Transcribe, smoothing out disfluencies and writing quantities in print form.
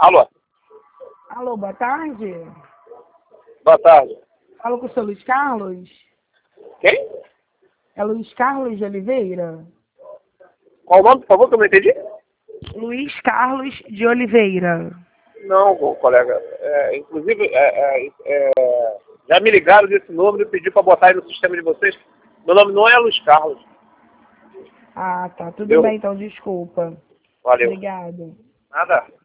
Alô? Alô, boa tarde. Boa tarde. Falo com o seu Luiz Carlos? Quem? É Luiz Carlos de Oliveira? Qual o nome, por favor, que eu não entendi? Luiz Carlos de Oliveira. Não, colega. Inclusive, já me ligaram desse número e pediram para botar aí no sistema de vocês. Meu nome não é Luiz Carlos. Ah, tá. Tudo Entendeu? bem, então, desculpa. Valeu. Obrigada. Nada.